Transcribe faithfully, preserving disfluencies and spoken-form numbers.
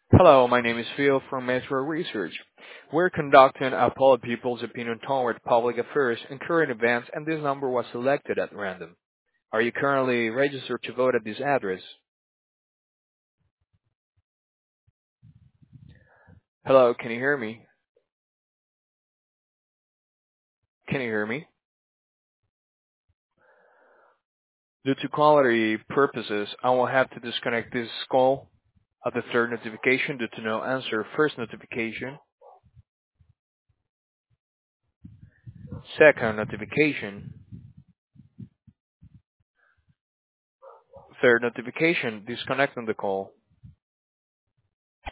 Hello, my name is Phil from Metro Research. We're conducting a poll of people's opinion toward public affairs and current events, and this number was selected at random. Are you currently registered to vote at this address? Hello, can you hear me? Can you hear me? Due to quality purposes, I will have to disconnect this call at the third notification due to no answer. First notification, second notification, third notification, disconnecting the call.